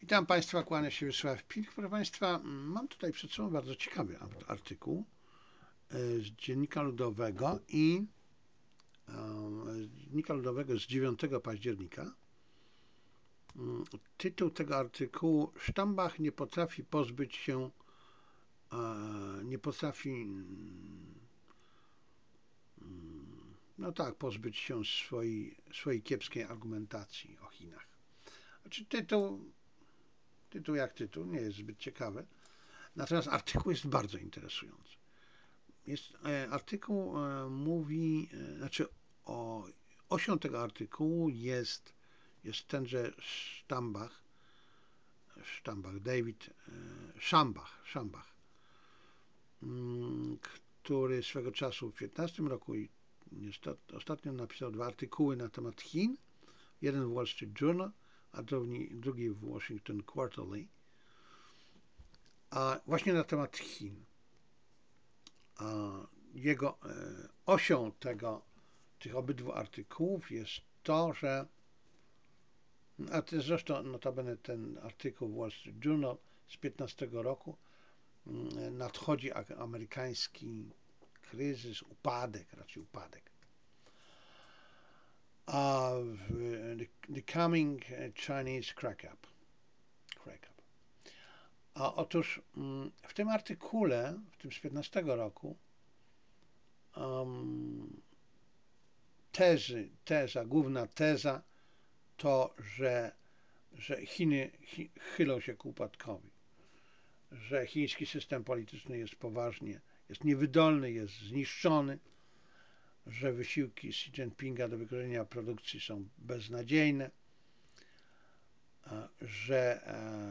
Witam Państwa, kłania się Wiesław Pilch. Proszę Państwa, mam tutaj przed sobą bardzo ciekawy artykuł z Dziennika Ludowego z 9 października. Tytuł tego artykułu: Stambach nie potrafi pozbyć się swojej kiepskiej argumentacji o Chinach. Znaczy tytuł jak tytuł, nie jest zbyt ciekawy, natomiast artykuł jest bardzo interesujący. Artykuł mówi, osią tego artykułu jest tenże David Shambach, który swego czasu w 2015 roku i ostatnio napisał 2 artykuły na temat Chin, jeden w Wall Street Journal, a drugi w Washington Quarterly, a właśnie na temat Chin. Jego osią tych obydwu artykułów jest to, że zresztą notabene ten artykuł w Wall Street Journal z 2015 roku nadchodzi amerykański kryzys, raczej upadek. The coming Chinese crack up. Otóż w tym artykule, w tym z 2015 roku, główna teza to, że Chiny chylą się ku upadkowi, że chiński system polityczny jest niewydolny, jest zniszczony, że wysiłki Xi Jinpinga do wykorzenienia produkcji są beznadziejne, że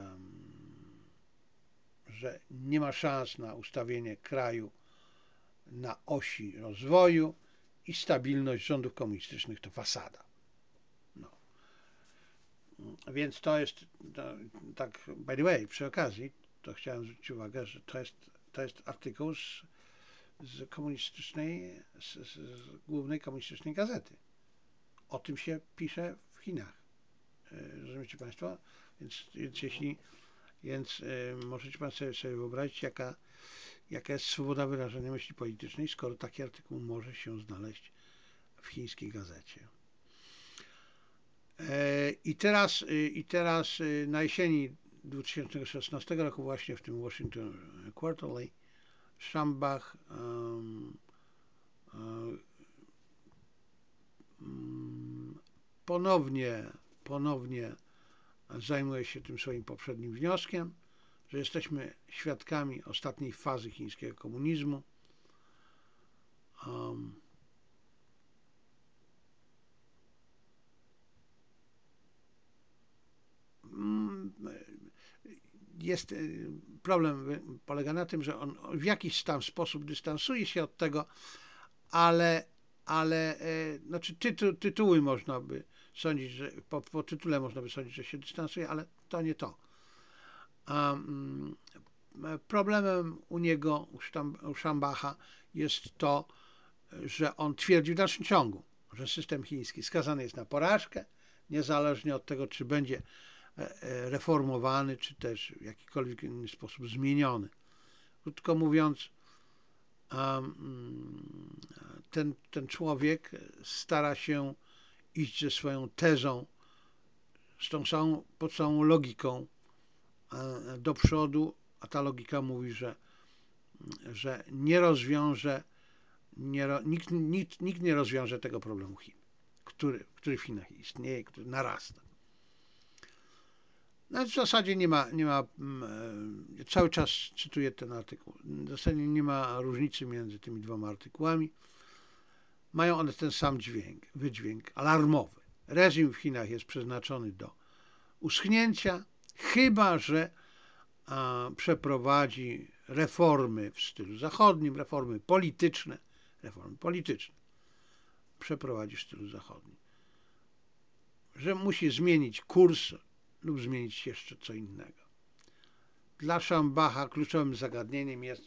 nie ma szans na ustawienie kraju na osi rozwoju i stabilność rządów komunistycznych to fasada. Więc to jest, tak by the way, przy okazji, to chciałem zwrócić uwagę, że to jest artykuł z głównej komunistycznej gazety. O tym się pisze w Chinach. Rozumiecie Państwo? Więc możecie Państwo sobie wyobrazić, jaka jest swoboda wyrażania myśli politycznej, skoro taki artykuł może się znaleźć w chińskiej gazecie. I teraz na jesieni 2016 roku właśnie w tym Washington Quarterly Shambach ponownie zajmuje się tym swoim poprzednim wnioskiem, że jesteśmy świadkami ostatniej fazy chińskiego komunizmu. Problem polega na tym, że on w jakiś tam sposób dystansuje się od tego, ale tytuły można by sądzić, że po tytule można by sądzić, że się dystansuje, ale to nie to. Problemem u Shambacha jest to, że on twierdzi w dalszym ciągu, że system chiński skazany jest na porażkę, niezależnie od tego, czy będzie reformowany, czy też w jakikolwiek inny sposób zmieniony. Krótko mówiąc, ten człowiek stara się iść ze swoją tezą, pod całą logiką do przodu, a ta logika mówi, że nikt nie rozwiąże tego problemu Chin, który w Chinach istnieje, który narasta. No w zasadzie nie ma, cały czas cytuję ten artykuł, w zasadzie nie ma różnicy między tymi 2 artykułami. Mają one ten sam wydźwięk alarmowy. Reżim w Chinach jest przeznaczony do uschnięcia, chyba że przeprowadzi reformy w stylu zachodnim, reformy polityczne przeprowadzi w stylu zachodnim. Że musi zmienić kurs lub zmienić jeszcze co innego. Dla Shambacha kluczowym zagadnieniem jest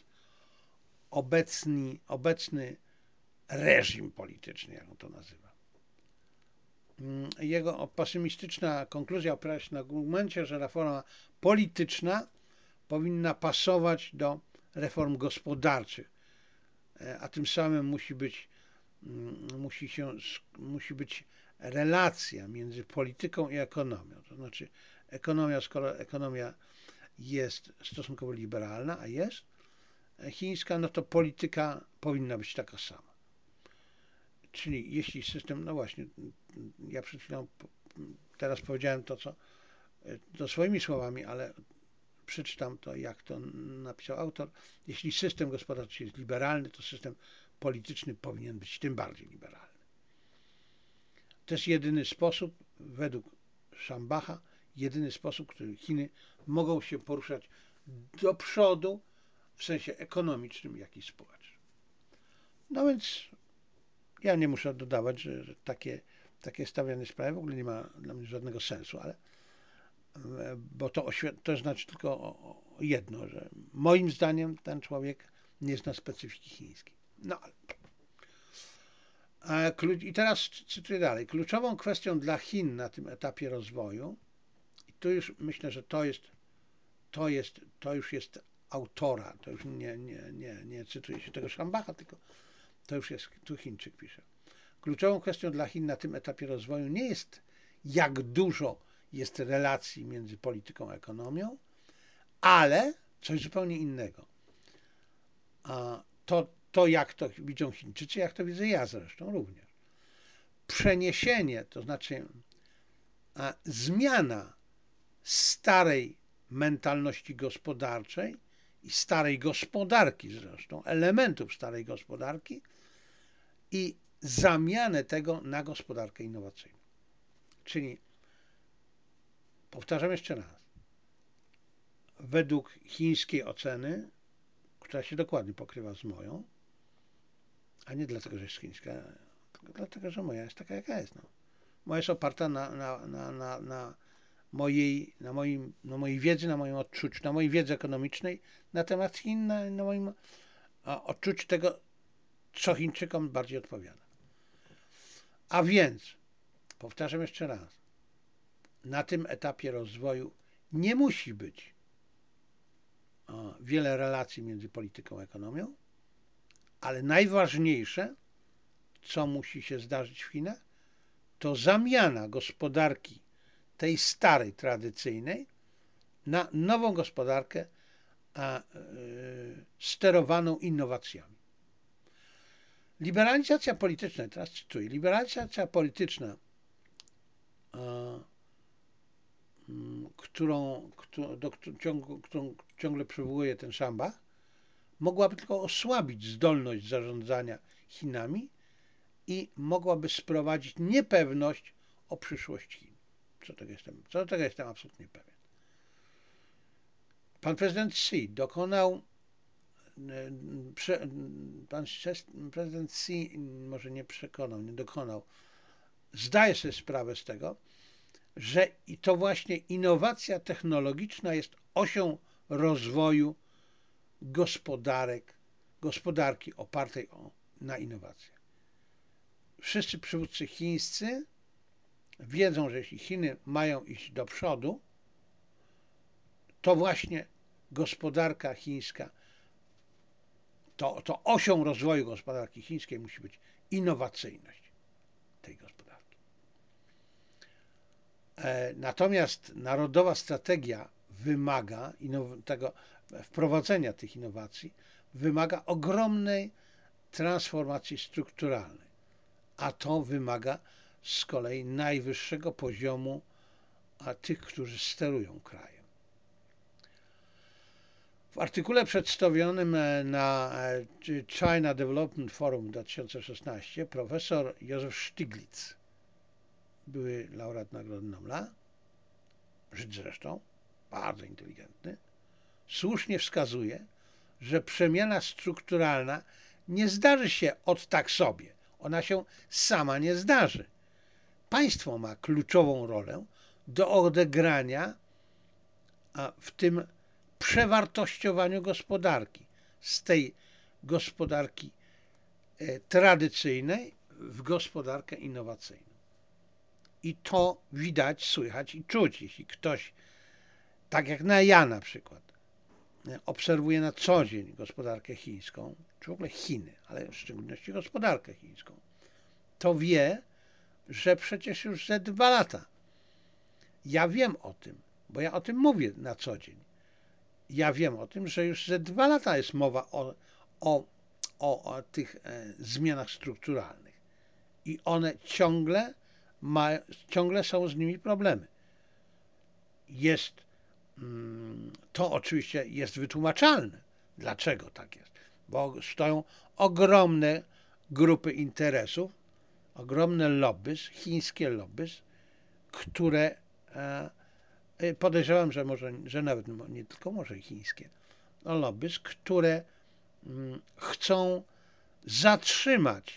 obecny reżim polityczny, jak on to nazywa. Jego pesymistyczna konkluzja opiera się na argumencie, że reforma polityczna powinna pasować do reform gospodarczych, a tym samym musi być relacja między polityką i ekonomią. To znaczy skoro ekonomia jest stosunkowo liberalna, a jest chińska, no to polityka powinna być taka sama. Czyli jeśli system, no właśnie, ja przed chwilą teraz powiedziałem to swoimi słowami, ale przeczytam to, jak to napisał autor. Jeśli system gospodarczy jest liberalny, to system polityczny powinien być tym bardziej liberalny. To jest jedyny sposób, według Schambacha, jedyny sposób, w którym Chiny mogą się poruszać do przodu w sensie ekonomicznym, jak i społecznym. No więc ja nie muszę dodawać, że takie stawianie sprawy w ogóle nie ma dla mnie żadnego sensu, ale bo to znaczy tylko jedno, że moim zdaniem ten człowiek nie zna specyfiki chińskiej. No i teraz cytuję dalej. Kluczową kwestią dla Chin na tym etapie rozwoju, i tu już myślę, że to już jest autora, to już nie cytuje się tego Schambacha, tylko to już jest, tu Chińczyk pisze. Kluczową kwestią dla Chin na tym etapie rozwoju nie jest, jak dużo jest relacji między polityką a ekonomią, ale coś zupełnie innego. To jak to widzą Chińczycy, jak to widzę ja zresztą również. Przeniesienie, to znaczy zmiana starej mentalności gospodarczej i starej gospodarki zresztą, elementów starej gospodarki i zamianę tego na gospodarkę innowacyjną. Czyli, powtarzam jeszcze raz, według chińskiej oceny, która się dokładnie pokrywa z moją, a nie dlatego, że jest chińska, tylko dlatego, że moja jest taka, jaka jest. No. Moja jest oparta na mojej wiedzy, na moim odczuciu, na mojej wiedzy ekonomicznej na temat Chin, na moim odczuciu tego, co Chińczykom bardziej odpowiada. A więc, powtarzam jeszcze raz, na tym etapie rozwoju nie musi być wiele relacji między polityką a ekonomią, ale najważniejsze, co musi się zdarzyć w Chinach, to zamiana gospodarki tej starej, tradycyjnej na nową gospodarkę sterowaną innowacjami. Liberalizacja polityczna, teraz cytuję, liberalizacja polityczna, którą ciągle przywołuje ten Schambach, mogłaby tylko osłabić zdolność zarządzania Chinami i mogłaby sprowadzić niepewność o przyszłość Chin. Co do tego jestem absolutnie pewien. Pan prezydent Xi może nie dokonał, zdaje sobie sprawę z tego, że i to właśnie innowacja technologiczna jest osią rozwoju gospodarki opartej na innowacjach. Wszyscy przywódcy chińscy wiedzą, że jeśli Chiny mają iść do przodu, to właśnie gospodarka chińska, to osią rozwoju gospodarki chińskiej musi być innowacyjność tej gospodarki. Natomiast narodowa strategia wymaga wprowadzenia tych innowacji, wymaga ogromnej transformacji strukturalnej, a to wymaga z kolei najwyższego poziomu tych, którzy sterują krajem. W artykule przedstawionym na China Development Forum 2016 profesor Józef Stiglitz, były laureat Nagrody Nobla, Żyd zresztą, bardzo inteligentny, słusznie wskazuje, że przemiana strukturalna nie zdarzy się od tak sobie. Ona się sama nie zdarzy. Państwo ma kluczową rolę do odegrania w tym przewartościowaniu gospodarki z tej gospodarki tradycyjnej w gospodarkę innowacyjną. I to widać, słychać i czuć. Jeśli ktoś, tak jak ja na przykład, obserwuje na co dzień gospodarkę chińską, czy w ogóle Chiny, ale w szczególności gospodarkę chińską, to wie, że przecież już ze 2 lata. Ja wiem o tym, bo ja o tym mówię na co dzień. Ja wiem o tym, że już ze 2 lata jest mowa o tych zmianach strukturalnych i one ciągle są z nimi problemy. Jest to oczywiście jest wytłumaczalne, dlaczego tak jest, bo stoją ogromne grupy interesów, ogromne lobby, chińskie lobby, które podejrzewam, że nawet nie tylko może chińskie, lobby, które chcą zatrzymać,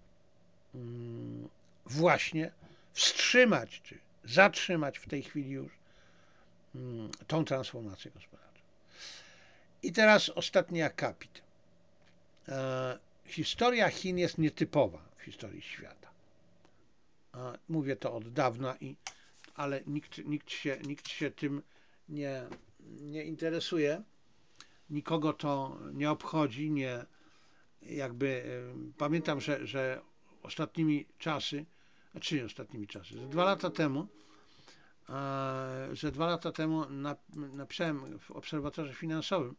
właśnie wstrzymać czy zatrzymać w tej chwili już tą transformację gospodarczą. I teraz ostatni akapit. Historia Chin jest nietypowa w historii świata. Mówię to od dawna, ale nikt się tym nie interesuje. Nikogo to nie obchodzi. Pamiętam, że ostatnimi czasy, że 2 lata temu, napisałem w Obserwatorze Finansowym,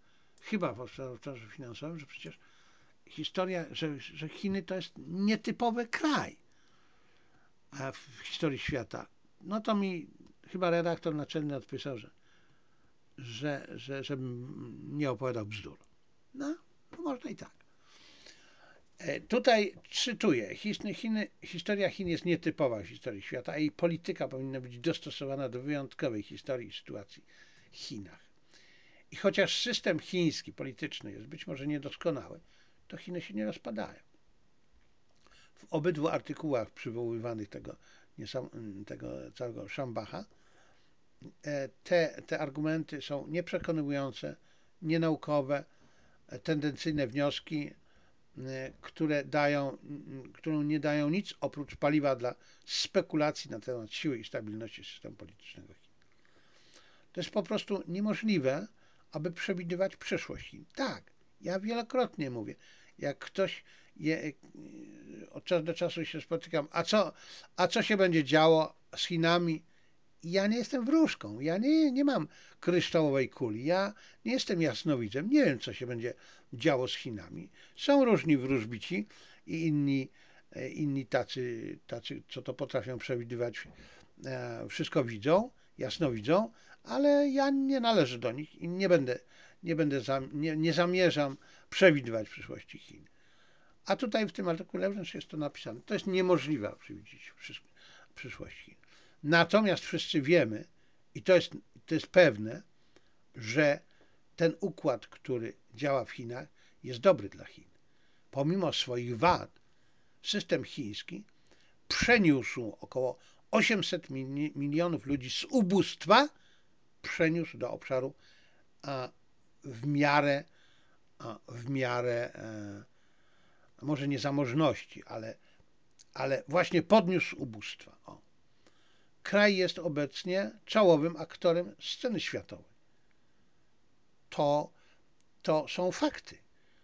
że przecież że Chiny to jest nietypowy kraj w historii świata. No to mi chyba redaktor naczelny odpisał, żebym nie opowiadał bzdur. No, można i tak. Tutaj cytuję, historia Chin jest nietypowa w historii świata, a jej polityka powinna być dostosowana do wyjątkowej historii i sytuacji w Chinach. I chociaż system chiński, polityczny jest być może niedoskonały, to Chiny się nie rozpadają. W obydwu artykułach przywoływanych tego całego Schambacha te argumenty są nieprzekonujące, nienaukowe, tendencyjne wnioski, które nie dają nic oprócz paliwa dla spekulacji na temat siły i stabilności systemu politycznego Chin. To jest po prostu niemożliwe, aby przewidywać przyszłość Chin. Tak, ja wielokrotnie mówię, jak ktoś od czasu do czasu się spotykam, a co się będzie działo z Chinami? Ja nie jestem wróżką, ja nie mam kryształowej kuli, ja nie jestem jasnowidzem, nie wiem, co się będzie działo z Chinami. Są różni wróżbici i inni tacy, co to potrafią przewidywać, wszystko widzą, jasno widzą, ale ja nie należę do nich i nie zamierzam przewidywać przyszłości Chin. A tutaj w tym artykule wręcz jest to napisane. To jest niemożliwe przewidzieć przyszłość Chin. Natomiast wszyscy wiemy, i to jest pewne, że ten układ, który działa w Chinach, jest dobry dla Chin. Pomimo swoich wad, system chiński przeniósł około 800 milionów ludzi z ubóstwa, przeniósł do obszaru w miarę może nie zamożności, ale właśnie podniósł ubóstwa. Kraj jest obecnie czołowym aktorem sceny światowej. To są fakty.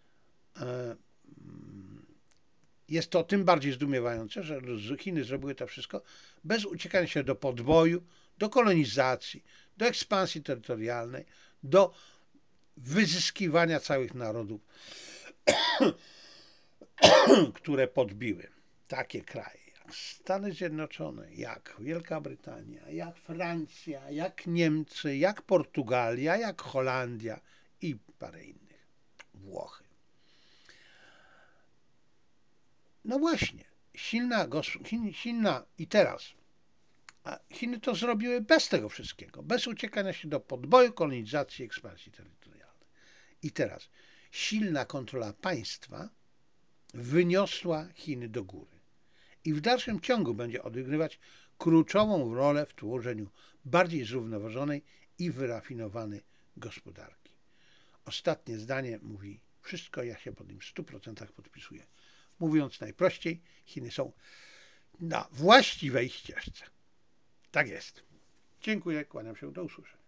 Jest to tym bardziej zdumiewające, że Chiny zrobiły to wszystko bez uciekania się do podboju, do kolonizacji, do ekspansji terytorialnej, do wyzyskiwania całych narodów, które podbiły takie kraje jak Stany Zjednoczone, jak Wielka Brytania, jak Francja, jak Niemcy, jak Portugalia, jak Holandia i parę innych. Włochy. No właśnie, silna i teraz. A Chiny to zrobiły bez tego wszystkiego, bez uciekania się do podboju, kolonizacji, ekspansji terytorialnej. I teraz silna kontrola państwa wyniosła Chiny do góry i w dalszym ciągu będzie odgrywać kluczową rolę w tworzeniu bardziej zrównoważonej i wyrafinowanej gospodarki. Ostatnie zdanie mówi wszystko, ja się pod nim w 100% podpisuję. Mówiąc najprościej, Chiny są na właściwej ścieżce. Tak jest. Dziękuję, kłaniam się, do usłyszenia.